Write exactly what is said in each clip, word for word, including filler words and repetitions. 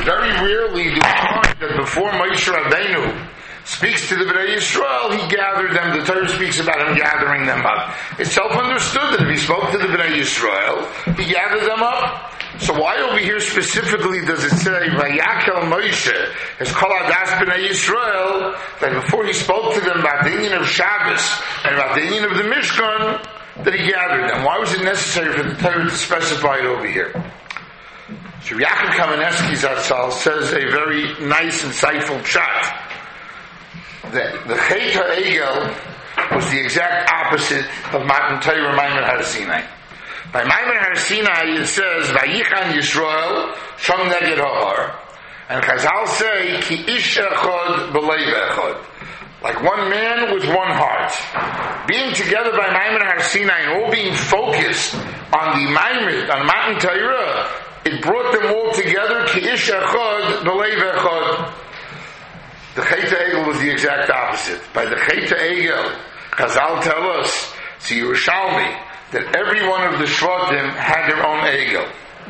very rarely do we find that before Moshe Rabbeinu speaks to the Bnei Yisrael, he gathered them. The Torah speaks about him gathering them up. It's self-understood that if he spoke to the Bnei Yisrael, he gathered them up. So why over here specifically does it say Vayakel Moshe has called Adas Bnei Yisrael, that before he spoke to them about the Indian of Shabbos and about the Indian of the Mishkan, that he gathered them? Why was it necessary for the Torah to specify it over here? So Yaakov Kamenetsky Zatzal says a very nice, insightful pshat. The, the Chet HaEgel was the exact opposite of Matan Torah Maimon Har Sinai. By Maimon Har Sinai it says, Vayichan Yisrael Shom Neged Ha'ar. And Chazal say, Ki ish echad b'leiv echad. Like one man with one heart. Being together by Maimon Har Sinai and all being focused on the Maimon, on Matan Torah, it brought them all together, Ki ish echad b'leiv echad. The Chet HaEgel was the exact opposite. By the Chet HaEgel, Chazal tell us, to Yerushalmi, that every one of the Shvatim had their own Egel.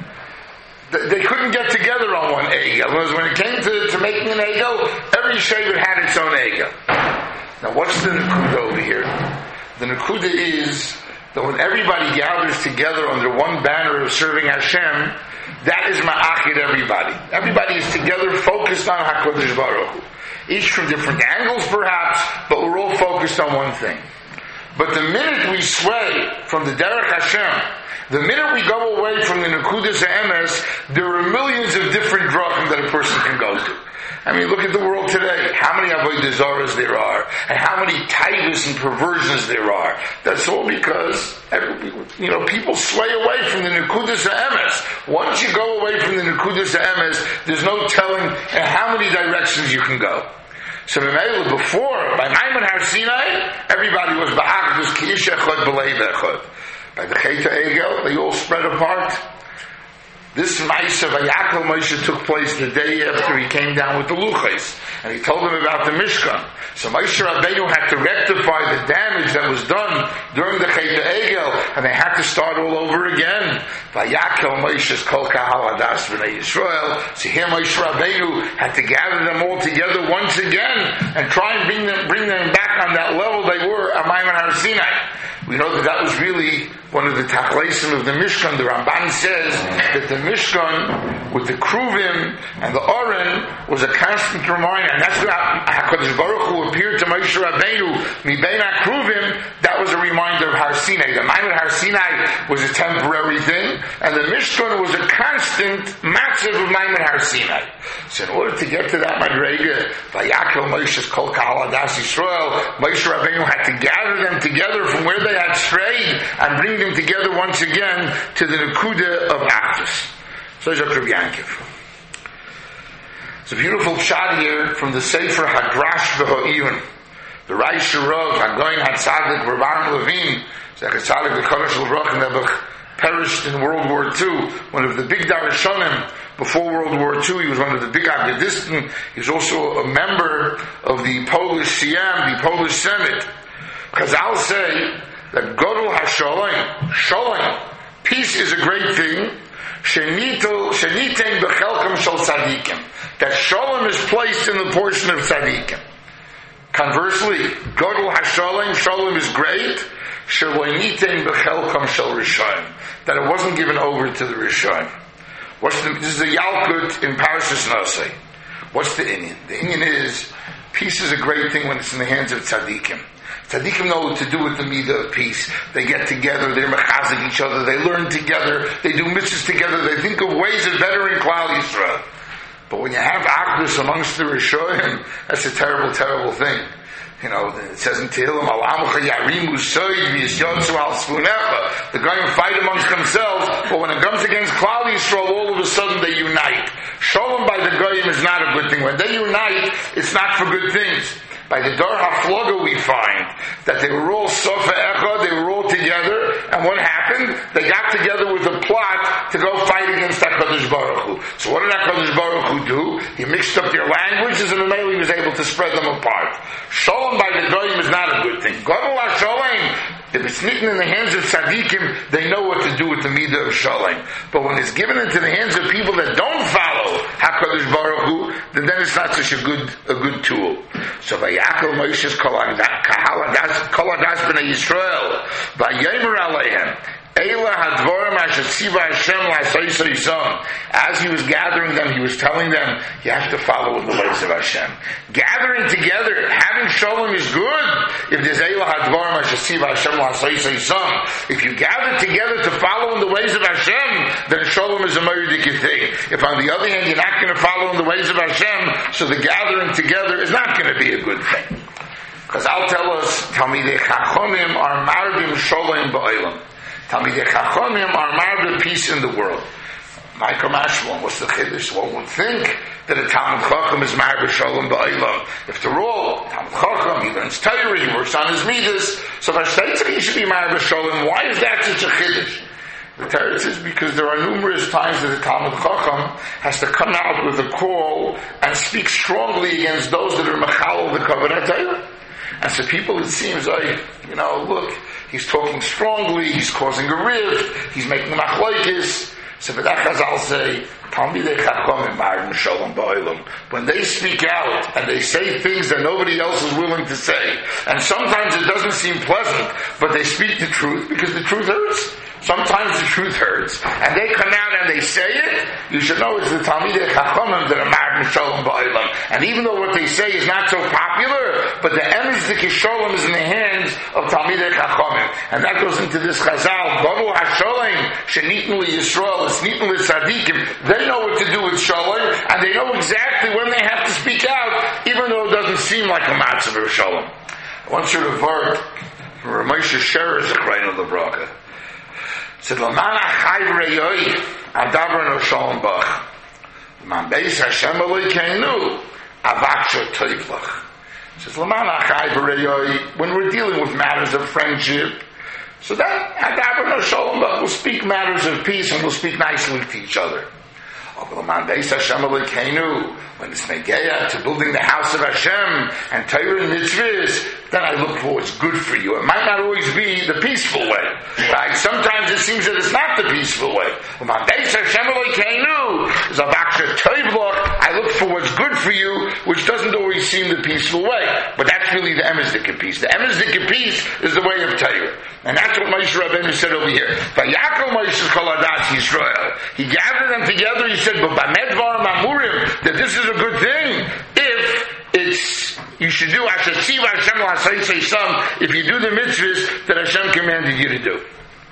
They couldn't get together on one Egel. When it came to, to making an Egel, every Shevet had its own Egel. Now what's the Nakuda over here? The Nakuda is that when everybody gathers together under one banner of serving Hashem, that is Ma'achid everybody. Everybody is together focused on HaKadosh Baruch Hu. Each from different angles perhaps, but we're all focused on one thing. But the minute we sway from the Derech Hashem, the minute we go away from the Nekudas HaEmes, there are millions of different drachim that a person can go to. I mean, look at the world today. How many Avodah Zaras there are, and how many taivas and perversions there are. That's all because, you know, people sway away from the Nekudas HaEmes. Once you go away from the Nekudas HaEmes, there's no telling how many directions you can go. So before, by Maimon Har Sinai, everybody was Ba'achdus Ki ish echad b'leiv echad. By the Chet HaEgel, they all spread apart. This Ma'aseh Vayakel Moshe took place the day after he came down with the Luchos, and he told them about the Mishkan. So Moshe Rabbeinu had to rectify the damage that was done during the Chet HaEgel, and they had to start all over again. Vayakel Moshe's Kol Kahal Adas B'nei Yisrael. So here Moshe Rabbeinu had to gather them all together once again and try and bring them bring them back on that level they were at Maimon Har Sinai. We know that that was really one of the tachleisim of the Mishkan. The Ramban says that the Mishkan with the Kruvim and the Oren was a constant reminder, and that's what HaKadosh Baruch Hu appeared to Moshe Rabbeinu Mibein HaKruvim. That was a reminder of Har Sinai. The Maimon Har Sinai was a temporary thing, and the Mishkan was a constant massive of Maimon Har Sinai. So in order to get to that Madrega, Vayakel Moshe's Kol Kahal Adas Yisrael, Moshe Rabbeinu had to gather them together from where they had strayed and bring them together once again to the Nekuda of Achdus. So Rabbi Yankiv. It's a beautiful shot here from the Sefer Hadrash V'Ha'iyun. The Reish Rav, Hagoyin HaTzadik, Rabban Levine, Zechat Tzadik V'Chodesh L'Brach Nebuch, perished in World War Two. One of the big Darshanim before World War Two. He was one of the big Agadistim. He was also a member of the Polish C M, the Polish Senate. Chazal say that Godel HaShalom, Shalom, peace is a great thing. Sheniten b'chelkom shel tzadikim. That Shalom is placed in the portion of tzadikim. Conversely, Godel HaShalom, Shalom is great. Sheniten b'chelkom shel Rishayim. That it wasn't given over to the Rishayim. What's the, this is the Yalkut in Parashas Nosei. What's the Inyan? The Inyan is, peace is a great thing when it's in the hands of tzadikim. Tzaddikim know what to do with the midah of peace. They get together, they're mechazik each other, they learn together, they do mitzvahs together, they think of ways of bettering Klal Yisrael. But when you have Akhdus amongst the Rishoyim, that's a terrible, terrible thing. You know, it says in Tehillim, Al-Amcha Yarimu Soid V'Yisyotzu Al-Spunecha. The guys fight amongst themselves, but when it comes against Klal Yisrael, all of a sudden they unite. Shalom by the Goyim is not a good thing. When they unite, it's not for good things. By the Dor HaFloga we find that they were all Sofa Echa, they were all together, and what happened? They got together with a plot to go fight against HaKadosh Baruch Hu. So what did HaKadosh Baruch Hu do? He mixed up their languages and immediately he was able to spread them apart. Shalom by the Goyim is not a good thing. Godel HaShalom, If it's knitted in the hands of tzaddikim, they know what to do with the midah of shalom. But when it's given into the hands of people that don't follow HaKadosh Baruch Hu, then, then it's not such a good a good tool. So Vayakel Moshe's Kol Hadas B'nai Yisrael Vayomer Aleihem Eila Hadvorim Asher Tziva Hashem L'Asayis Yisam. As he was gathering them, he was telling them, you have to follow in the ways of Hashem. Gathering together, having shalom is good. If there's Eila Hadvorim Asher Tziva Hashem L'Asayis Yisam, if you gather together to follow in the ways of Hashem, then shalom is a meridic thing. If on the other hand you're not going to follow in the ways of Hashem, so the gathering together is not going to be a good thing. Because I'll tell us, Talmidei Chachomim are marbim shalom ba'olam. Talmidei Chachomim are marbe peace in the world. Michael Mashmalon, what's the chiddush? One would think that a Talmid Chacham is marbe shalom ba'olam. If they're all Talmid Chacham, he learns Torah, he works on his midas, so Vashtaitzah he should be marbe shalom. Why is that such a chiddush? The Torah says because there are numerous times that the Talmid Chacham has to come out with a call and speak strongly against those that are mechal the Kavanah Torah. And so people, it seems like, you know, look, he's talking strongly, he's causing a rift, he's making machlokes. So for that Chazal say, Talmidei Chachomim marbim shalom ba'olam. When they speak out and they say things that nobody else is willing to say, and sometimes it doesn't seem pleasant, but they speak the truth because the truth hurts. Sometimes the truth hurts, and they come out and they say it, you should know it's the Talmidei Chachomim that are marbim shalom ba'olam. And even though what they say is not so popular, but the emes the kisholem is in the hands of Talmidei Chachomim. And that goes into this Chazal, Bavu HaSholem, Shenitnu Yisrael, it's Nitnu Tzadikim. They know what to do with shalom, and they know exactly when they have to speak out, even though it doesn't seem like a matzav of shalom. I once heard a word from Ramosha Sherer, Zechrein of the Bracha. Said, L'man achai v'reyoi, adavar no shalom bach. L'man beis Hashem Elokeinu, avaksha toivlach. Says, L'man achai v'reyoi, when we're dealing with matters of friendship, so then, adavar no shalom bach, we'll speak matters of peace and we'll speak nicely to each other. L'man beis Hashem Elokeinu, when it's negeya to building the house of Hashem and Torah and mitzvahs, then I look for what's good for you. It might not always be the peaceful way. Right? Sometimes it seems that it's not the peaceful way. I look for what's good for you, which doesn't always seem the peaceful way. But that's really the emesdika piece. The emesdika piece is the way of Torah. And that's what Moshe Rabbeinu said over here. He gathered them together, he said, that this is a good thing if it's you should do Asher Tziva Hashem L'Asayis Yisam if you do the mitzvahs that Hashem commanded you to do.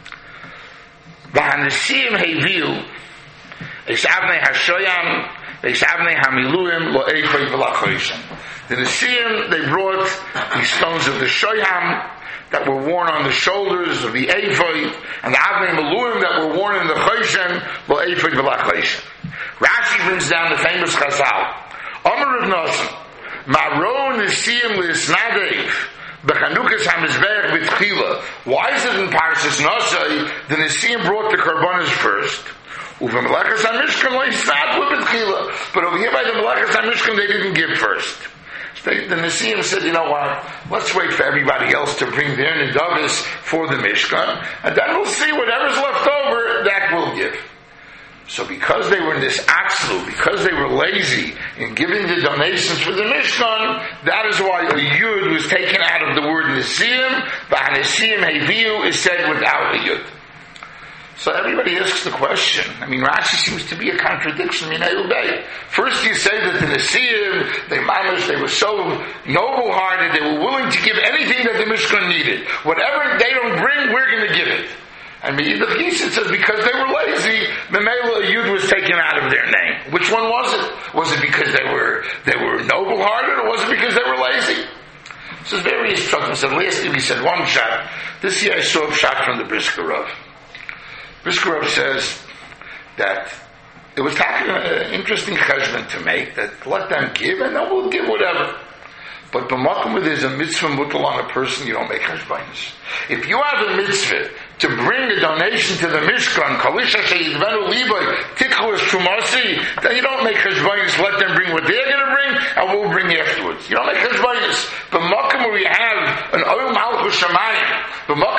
V'hanesiim heviu Eisavnei Hashoyam Eisavnei Hamiluim Lo Eifei V'Lachoysham. The Nesiim, they brought these stones of the Shoyam that were worn on the shoulders of the Eifei, and the Avnei Maluim that were worn in the Choyshem Lo Eifei V'Lachoysham. Rashi brings down the famous Chazal. Amar Rav Nosson, Maron Nesiim L'Isnadev B'Chanukas HaMizbeach B'Tchila. Why is it in Parshas Nosai the Nesiim brought the Karbanas first? U'V'Melechas HaMishkan L'Isnad B'Tchila. But over here by the Melechas HaMishkan they didn't give first. They, the Nesiim said, you know what, let's wait for everybody else to bring their Nedavis for the Mishkan, and then we'll see whatever's left over, that we'll give. So because they were in this atzlu, because they were lazy in giving the donations for the Mishkan, that is why a yud was taken out of the word Nesiim, but Nesiim Heviu is said without a yud. So everybody asks the question. I mean, Rashi seems to be a contradiction. I mean, first you say that the Nesiim, they managed, they were so noble-hearted, they were willing to give anything that the Mishkan needed. Whatever they don't bring, we're going to give it. And the Yiddish says because they were lazy, Memela Yud was taken out of their name. Which one was it? Was it because they were they were noble-hearted, or was it because they were lazy? So there's various pshatim. So last year we said one shot. This year I saw a shot from the Brisker Rav. Brisker Rav says that it was an interesting cheshbon to make, that let them give and then we'll give whatever. But b'makom where there's a mitzvah mutal on a person, you don't make cheshbonos. If you have a mitzvah to bring a donation to the Mishkan, kalisha she'yidvenu libay tikhlus shumasi, then you don't make cheshbonos. Let them bring what they're going to bring, and we'll bring afterwards. You don't make cheshbonos. B'makom where you have an oil malchus shamayim, b'makom where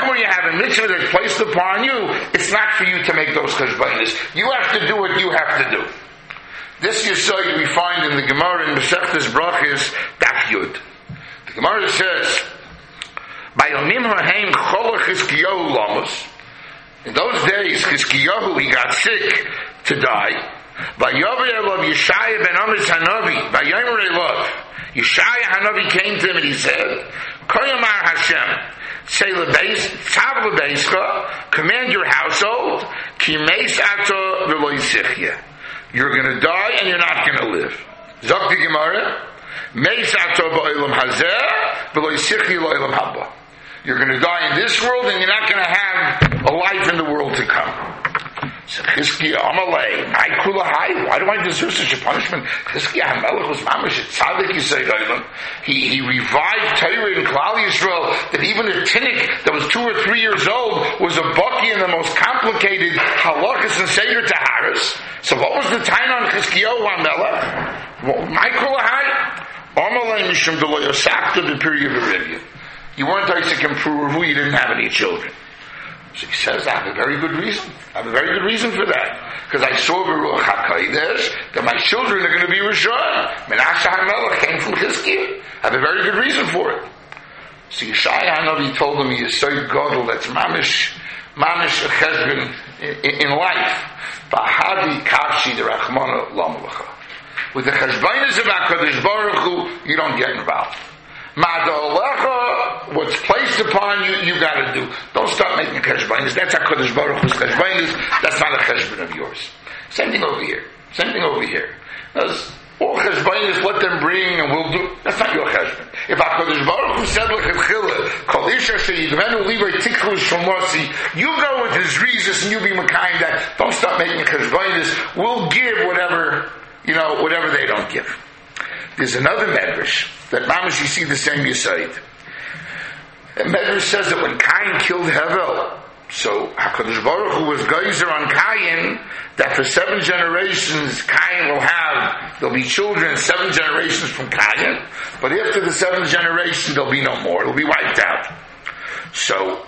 a mitzvah that's placed upon you, it's not for you to make those cheshbonos. You have to do what you have to do. This yesod we find in the Gemara in Masechtas Brachos Daf Yud. The Gemara says, "By Yomim Haim Cholach Chizkiyahu Lamos." In those days, Chizkiyahu, he got sick to die. By Yover Elov Yeshaya ben Amos Hanavi, by Yomer Elov, Yeshaya Hanavi came to him and he said, "Koyamar Hashem, say lebeis, tzav lebeischa, command your household, ki meis ato v'lo yisichya." You're going to die and you're not going to live. Zok the Gemara, meis ato ba'olam hazeh, v'lo yisichya lo'olam haba. You're going to die in this world and you're not going to have a life in the world to come. So Chizkiya Amalei, my kulahai, why do I deserve such a punishment? Chizkiya HaMelech was mamash at tzaddik yisei olam. He he revived Torah in Klal Yisrael that even a tinnik that was two or three years old was a baki in the most complicated halachas and seder taharas. So what was the time on Chizkiya HaMelech? Well, my kulahai, Amalei mishum d'lo yosakta the period of Arabia. You weren't Isaac and Pruvu, you didn't have any children. So he says, I have a very good reason. I have a very good reason for that. Because I saw Baruch HaKodesh that my children are going to be Rishon. Menashe HaMelech came from Chizkiya. I have a very good reason for it. So Yeshaya HaNavi told him he is so godel that's mamish, mamish a cheshbon in, in life. V'hadi kavshi derachmana l'amalecha. With the cheshbonos of HaKadosh Baruch Hu, you don't get involved. Ma'adalecha, what's placed upon you, you got to do. Don't start making cheshbonos. That's HaKadosh Baruch Hu's cheshbonos. That's not a cheshbon of yours. Same thing over here. Same thing over here. That's all cheshbonos, let them bring and we'll do. That's not your cheshbon. If HaKadosh Baruch Hu said l'chitchila, kol isha she'yidvenu livrei tiklu shomasi, you go with his reasons and you be mekayim that. Don't start making cheshbonos. We'll give whatever, you know, whatever they don't give. There's another medrash that mamash you see the same yesod. The medrash says that when Cain killed Hevel, so HaKadosh Baruch Hu was geyser on Cain that for seven generations Cain will have, there'll be children seven generations from Cain, but after the seventh generation there'll be no more. It'll be wiped out. So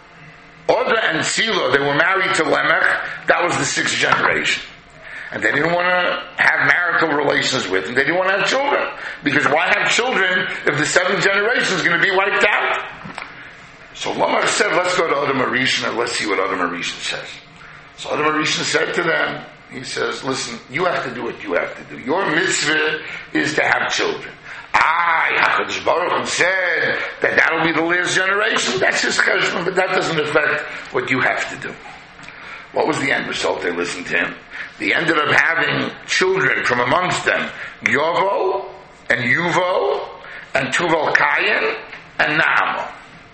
Oda and Sila, they were married to Lemech. That was the sixth generation. And they didn't want to have marital relations with him. They didn't want to have children. Because why have children if the seventh generation is going to be wiped out? So Lamar said, let's go to Adam Arishan and let's see what Adam Arishan says. So Adam Arishan said to them, he says, listen, you have to do what you have to do. Your mitzvah is to have children. Ah, HaKadosh Baruch Hu said that that'll be the last generation. That's his cheshbon, but that doesn't affect what you have to do. What was the end result? They listened to him. They ended up having children from amongst them, Yovo and Yuvo and Tuval Kayin and Naamo.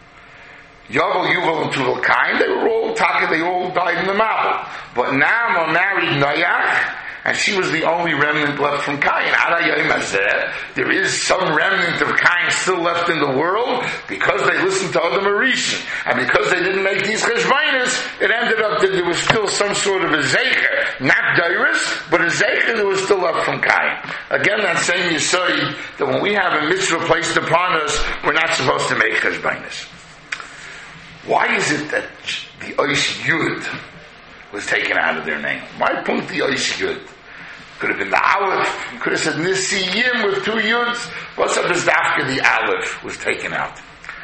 Yovo, Yuval, and Tuval Kayin, they were all taka, they all died in the Mabel. But Naamo married Noach, and she was the only remnant left from Cain. There is some remnant of Cain still left in the world because they listened to Adam Arishan. And because they didn't make these cheshbonos, it ended up that there was still some sort of a zeicher. Not dairis, but a zeicher that was still left from Cain. Again, that same yesod, that when we have a mitzvah placed upon us, we're not supposed to make cheshbonos. Why is it that the Oish Yud was taken out of their name? Why point the Oish Yud? Could have been the Aleph. You could have said Nisiyim with two Yuds. What's up is Dafka, the Aleph was taken out.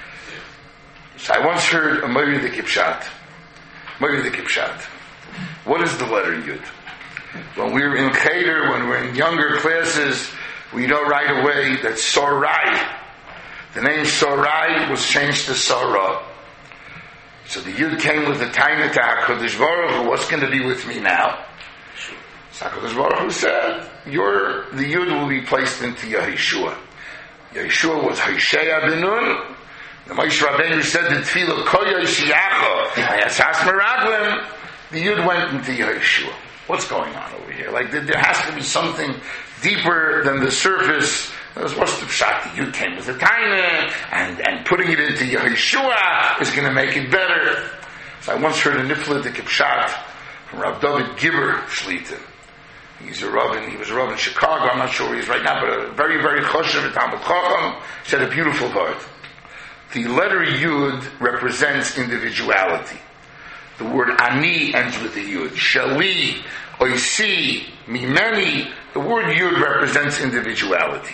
So I once heard a Moiri the Kipshat. Moiri the Kipshat. What is the letter Yud? When we were in Cheder, when we were in younger classes, we know right away that Sorai, the name Sorai was changed to Sarah. So the Yud came with the Taina to HaKadosh Baruch Hu, what's going to be with me now? So HaKadosh Baruch Hu said, your, the Yud will be placed into Yeshua. Yeshua was Hoshea ben Nun. The Moshe Rabbeinu said the Tefillah Ko Yoshiacha Hayasas Meraglim. The Yud went into Yeshua. What's going on over here? Like there has to be something deeper than the surface. What's the pshat? The Yud came with the Taina, and, and putting it into Yeshua is going to make it better. So I once heard a nifla the Kipshat from Rav David Gibber Shlita. He's a Rav, he was a Rav in Chicago, I'm not sure where he is right now, but a very, very choshev Talmid Chacham, said a beautiful word. the letter Yud represents individuality. The word Ani ends with a Yud. Shali, Oisi, Mimeni, the word Yud represents individuality.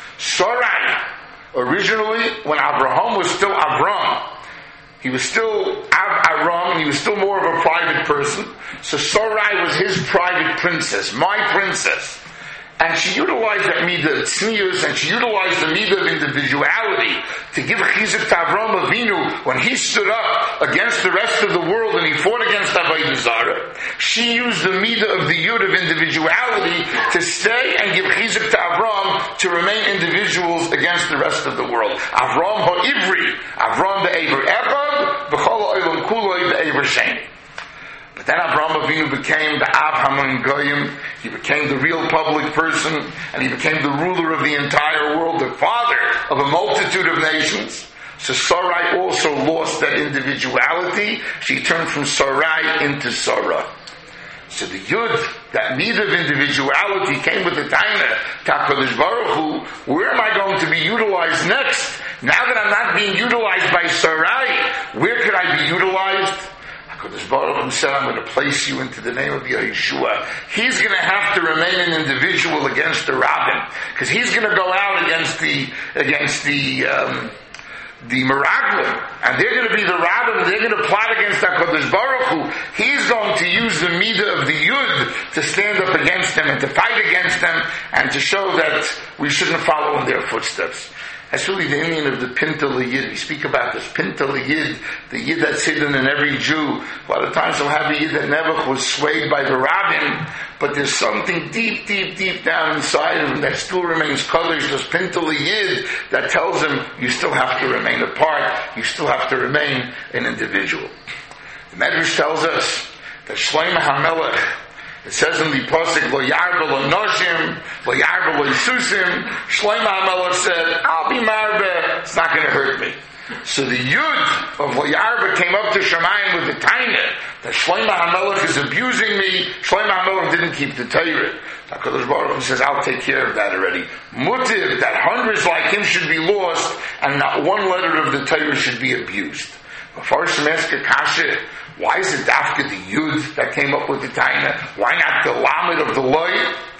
Sarai, originally, when Abraham was still Avram, he was still Av Aram, and he was still more of a private person. So Sarai was his private princess, my princess. And she utilized that midah of tznius, and she utilized the midah of individuality to give chizuk to Avram Avinu when he stood up against the rest of the world and he fought against Avodah Zarah. She used the midah of the yud of individuality to stay and give chizuk to Avram to remain individuals against the rest of the world. Avram ha'ivri, Avram be'ever echad, b'chol ha'olam kuloi be'ever sheni. But then Avraham Avinu became the Av Hamon Goyim. He became the real public person, and he became the ruler of the entire world, the father of a multitude of nations. So Sarai also lost that individuality. She turned from Sarai into Sarah. So the Yud, that need of individuality, came with the Taina, HaKadosh Baruch Hu, where am I going to be utilized next? Now that I'm not being utilized by Sarai, where could I be utilized? HaKadosh Baruch Hu said, I'm going to place you into the name of Yeshua. He's going to have to remain an individual against the Rabbin, because he's going to go out against the, against the, um, the Meraglim, and they're going to be the Rabbin, they're going to plot against HaKadosh Baruch Hu. He's going to use the midah of the Yud to stand up against them and to fight against them and to show that we shouldn't follow in their footsteps. That's really the Indian of the Pintel Yid. We speak about this Pintel Yid, the Yid that's hidden in every Jew. A lot of times we'll have a Yid that never was swayed by the Rabbin, but there's something deep, deep, deep down inside of him that still remains Kaddish, this Pintel Yid that tells him you still have to remain apart, you still have to remain an individual. The Medrash tells us that Shlomo HaMelech, it says in the Pasuk, Lo yarba lo noshim, lo yarba lo yisusim. Shlomo HaMelech said, I'll be marbe, it's not going to hurt me. So the Yud of Lo yarba came up to Shemayim with the Taina, that Shlomo HaMelech is abusing me. Shlomo HaMelech didn't keep the Torah. HaKadosh Baruch Hu says, I'll take care of that already. Mutiv, that hundreds like him should be lost, and not one letter of the Torah should be abused. Before Shemeska Kasha, why is it Dafka the Yud that came up with the Taina? Why not the Lamed of the Loy?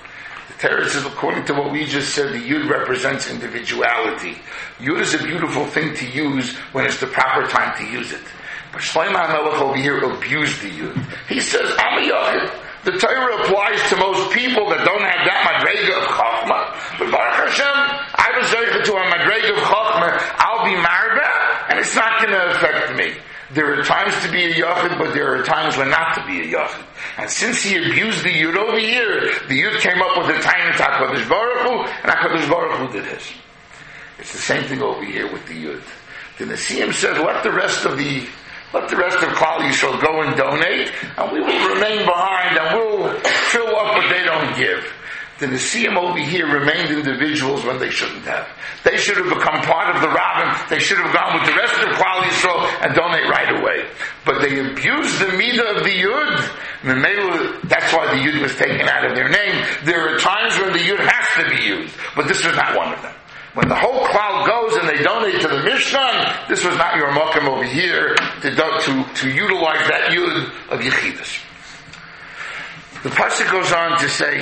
The Torah says, according to what we just said, the Yud represents individuality. Yud is a beautiful thing to use when it's the proper time to use it. But Shlomo HaMelech over here abused the Yud. He says, I'm a Yachid. The Torah applies to most people that don't have that Madrega of Chachma. But Baruch Hashem, I was zeicha to a Madrega of Chachma. I'll be Marba, and it's not going to affect me. There are times to be a Yachid, but there are times when not to be a Yachid. And since he abused the Yud over here, the Yud came up with the Taina to HaKadosh Baruch Hu, and HaKadosh Baruch Hu did his. It's the same thing over here with the Yud. The Nesiim said, let the rest of the Let the rest of Klal Yisrael go and donate, and we will remain behind, and we'll fill up what they don't give. The Nesiim over here remained individuals when they shouldn't have. They should have become part of the Rabbin. They should have gone with the rest of Klal Yisrael and donate right away. But they abused the midah of the Yud. That's why the Yud was taken out of their name. There are times when the Yud has to be used, but this was not one of them. When the whole crowd goes and they donate to the Mishkan, this was not your makom over here to, to, to utilize that Yud of Yechidus. The pasuk goes on to say,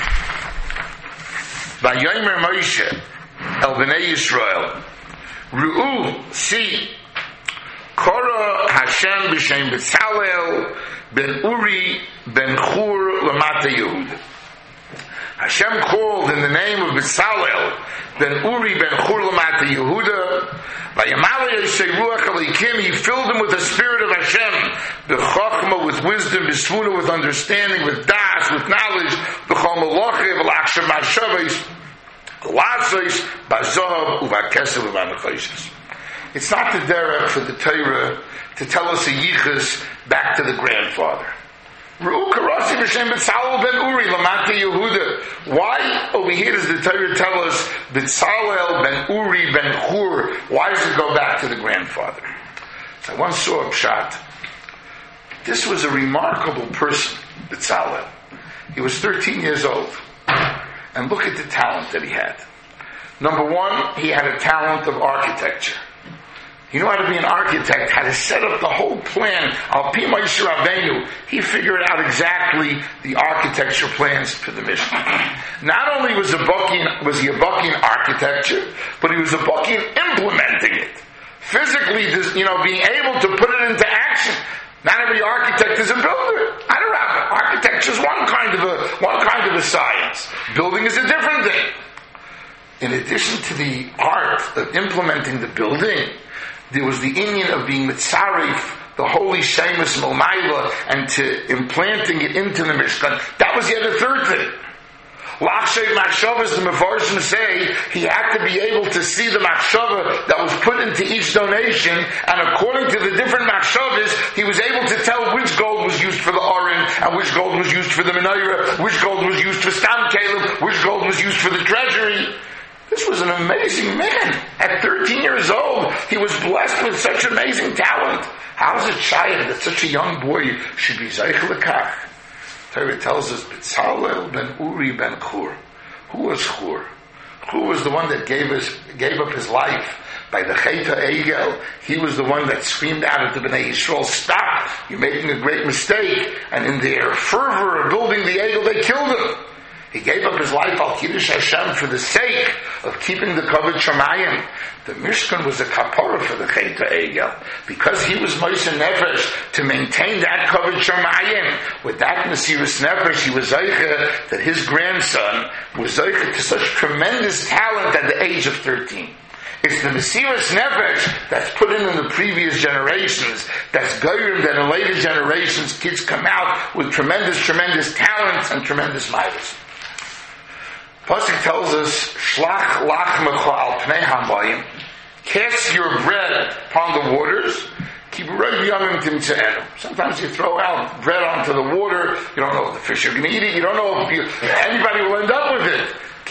Vayomer Moshe el Bnei Yisrael, Ru'u, see, Kora Hashem b'shem Betzalel ben Uri ben Chur lamata Yehuda. Hashem called in the name of Betzalel ben Uri ben Chur lamata Yehuda. He filled him with the spirit of Hashem, the Chachma, with wisdom, Bisvuna, with understanding, with das, with knowledge, b'chol malachiv, l'achshem ma'ashavos, l'atzois, b'zahav, u'va'kesev, u'va'nechoshes. It's not the derech for the Torah to tell us a yichus back to the grandfather. Ru'u karasi b'shem Betzalel ben Uri lamata Yehuda. Why over here does the Torah tell us Betzalel ben Uri ben Chur? Why does it go back to the grandfather? So I once saw a pshat. This was a remarkable person, Betzalel. He was thirteen years old. And look at the talent that he had. Number one, he had a talent of architecture. He knew how to be an architect, how to set up the whole plan. Al Pi Moshe Rabbeinu, he figured out exactly the architecture plans for the Mishkan. Not only was, a bucky, was he a bucky in architecture, but he was a bucky in implementing it. Physically, you know, being able to put it into action. Not every architect is a builder. I don't know. Architecture is one kind of a one kind of a science. Building is a different thing. In addition to the art of implementing the building, there was the inyan of being mitzaref, the holy shemus Momayla, and to implanting it into the Mishkan. That was yet a third thing. Lachshay machshavas, the Mefarshim say, he had to be able to see the machshava that was put into each donation, and according to the different machshavas, he was able to tell which gold was used for the Aron, and which gold was used for the menorah, which gold was used for Stam Caleb, which gold was used for the treasury. This was an amazing man. At thirteen years old, he was blessed with such amazing talent. How is it shy that such a young boy should be Zeich L'Kach? Torah tells us, B'Tzalel ben Uri ben Chur. Who was Chur? Chur was the one that gave us, gave up his life by the Cheta Egel. He was the one that screamed out at the Bnei Yisrael, stop, you're making a great mistake. And in their fervor of building the Egel, they killed him. He gave up his life al Kiddush Hashem for the sake of keeping the Kavod Shamayim. The Mishkan was a kapara for the Cheta Egel. Because he was Moshe Nefesh to maintain that Kavod Shamayim. With that Mesiras Nefesh, he was Zeicha that his grandson was Zeicha to such tremendous talent at the age of thirteen. It's the Mesiras Nefesh that's put in in the previous generations, that's goyim that in later generations kids come out with tremendous, tremendous talents and tremendous midas. Pasuk tells us, Shlach lachmecha al pnei hamayim, cast your bread upon the waters, sometimes you throw out bread onto the water, you don't know if the fish are going to eat it, you don't know if, you, if anybody will end up with it.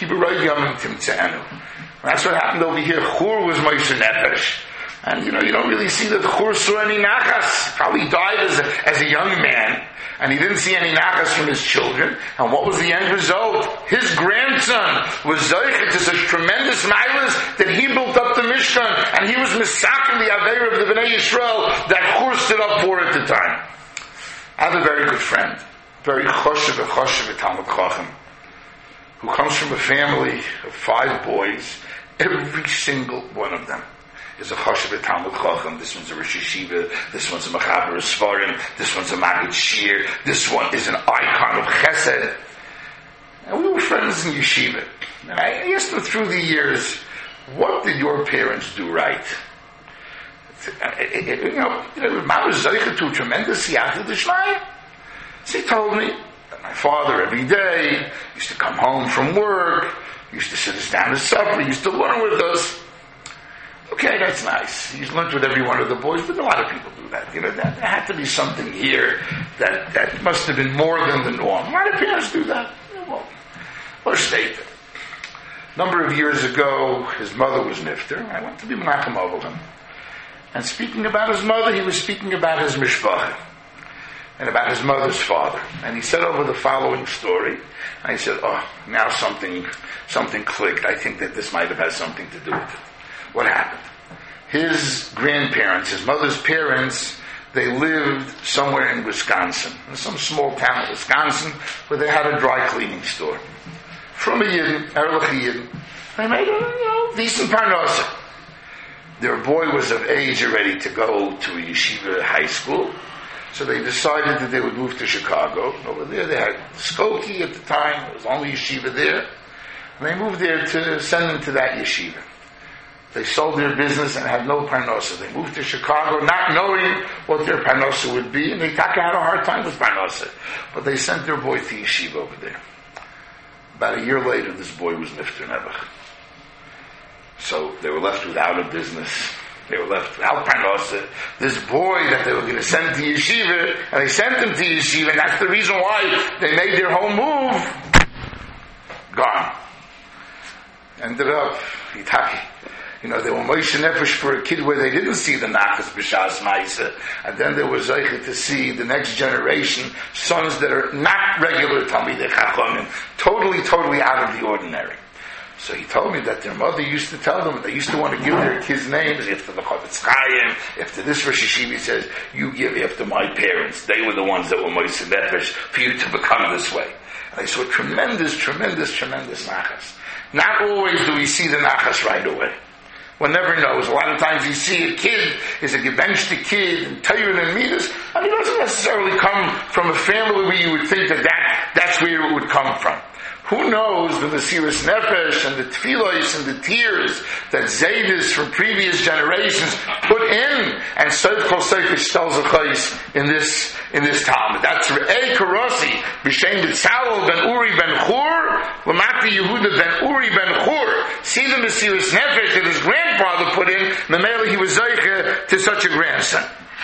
That's what happened over here. Chur was Moshe Nefesh. And you know, you don't really see that Chur saw any nachas. Probably died as a, as a young man. And he didn't see any nachas from his children. And what was the end result? His grandson was zoichet to such tremendous milas that he built up the Mishkan. And he was misakin the Aveir of the Bnei Yisrael that Chur stood up for at the time. I have a very good friend. Very choshev and choshev at Talmud Chacham, who comes from a family of five boys. Every single one of them is a choshev at Talmud Chacham. This one's a Rosh Yeshiva. This one's a Mechaber Sfarim. This one's a Maggid Shir. This one is an icon of Chesed. And we were friends in Yeshiva. And I asked them through the years, what did your parents do right? You know, Mama was zeicha to a tremendous siyata d'shmaya. So he told me that my father every day used to come home from work, used to sit us down to supper, used to learn with us. Okay, that's nice. He's learned with every one of the boys, but a lot of people do that. You know, that, there had to be something here that, that must have been more than the norm. A lot of parents do that. Well, or state it. A number of years ago, his mother was nifter. I went to be menachem over him. And speaking about his mother, he was speaking about his mishpacha and about his mother's father. And he said over the following story. And I said, oh, now something something clicked. I think that this might have had something to do with it. What happened? His grandparents, his mother's parents, they lived somewhere in Wisconsin, in some small town in Wisconsin, where they had a dry cleaning store. From a Yidden, Erlich Yidden. They made a you know, decent parnasa. Their boy was of age already to go to a yeshiva high school. So they decided that they would move to Chicago. Over there they had Skokie at the time. There was only yeshiva there. And they moved there to send them to that yeshiva. They sold their business and had no parnasa. They moved to Chicago not knowing what their parnasa would be. And they taka had a hard time with parnasa. But they sent their boy to yeshiva over there. About a year later, this boy was nifter nevach. So they were left without a business. They were left without parnasa. This boy that they were going to send to yeshiva, and they sent him to yeshiva, and that's the reason why they made their whole move. Gone. Ended up, you know, they were Moshe Nefesh for a kid where they didn't see the nachas b'shas ma'isa, and then there was zeicha to see the next generation, sons that are not regular Talmidei Chachamim, totally, totally out of the ordinary. So he told me that their mother used to tell them, they used to want to give their kids names after the Chavetz Chaim, after this Rosh Hashiva says, you give after my parents. They were the ones that were Moisei Nefesh for you to become this way. And I saw tremendous, tremendous, tremendous nachas. Not always do we see the nachas right away. One never knows. A lot of times you see a kid is a gebenchte kid and Torah and Midas, and he doesn't necessarily come from a family where you would think that, that that's where it would come from. Who knows the Mesiras Nefesh and the tefillos and the tears that Zaydis from previous generations put in, and Seif Kol Seif Shtal Zechais in this in this Talmud. That's Re'ei Karasi B'Shem B'Tzalel Ben Uri Ben Chur L'Mati Yehuda Ben Uri Ben Chur. See the Mesiras Nefesh that his grandfather put in. Memela he was Zeicha to such a grandson.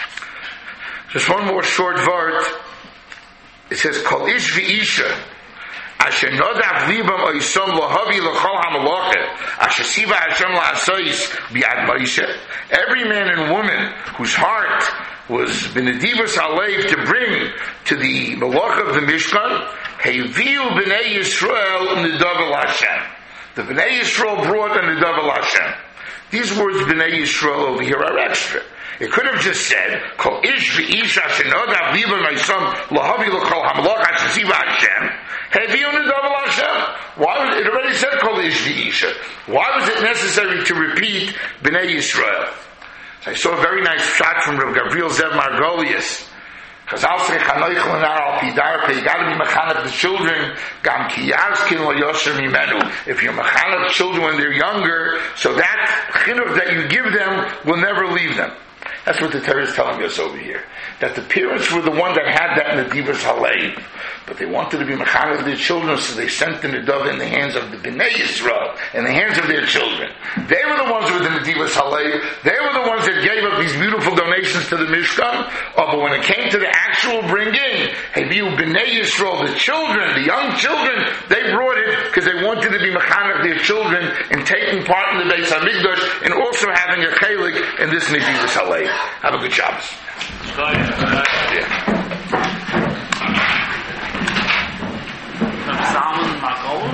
Just one more short word. It says Kol Ish V'Isha. Asher nodav libam oisom lohavi l'chol hamaloche asher siva Hashem la'asois bi'ad Moshe. Every man and woman whose heart was benedivus alev to bring to the malacha of the Mishkan, heviu b'nei Yisrael nidav Hashem. The b'nei Yisrael brought a nidav Hashem. These words b'nei Yisrael over here are extra. It could have just said, Kol ish v'ish asher nodav libam oisom lohavi l'chol hamaloche asher siva Hashem. Why was it already said Kol Ish V'Isha? Why was it necessary to repeat B'nai Yisrael? So I saw a very nice shot from Rav Gabriel Zev Margolius. Because I'll say Chanoich L'nar Al Pidarpe, you got to be mechanech the children. Gam Ki Yazkin Lo Yosher Mimenu. If you're mechanech children when they're younger, so that chinuch that you give them will never leave them. That's what the Torah is telling us over here. That the parents were the one that had that Nedivas Halev. But they wanted to be mechanech their children, so they sent the Nedav in the hands of the Bnei Yisrael, in the hands of their children. They were the ones with the Nedivas Halev. They were the ones that gave up these beautiful donations to the Mishkan. Oh, but when it came to the actual bringing, Heviu Bnei Yisrael, the children, the young children, they brought it because they wanted to be mechanech their children and taking part in the Beis HaMikdash and also having a chelik in this Nedivas Halev. Have a good Shabbos. Yeah. Salmon Makol.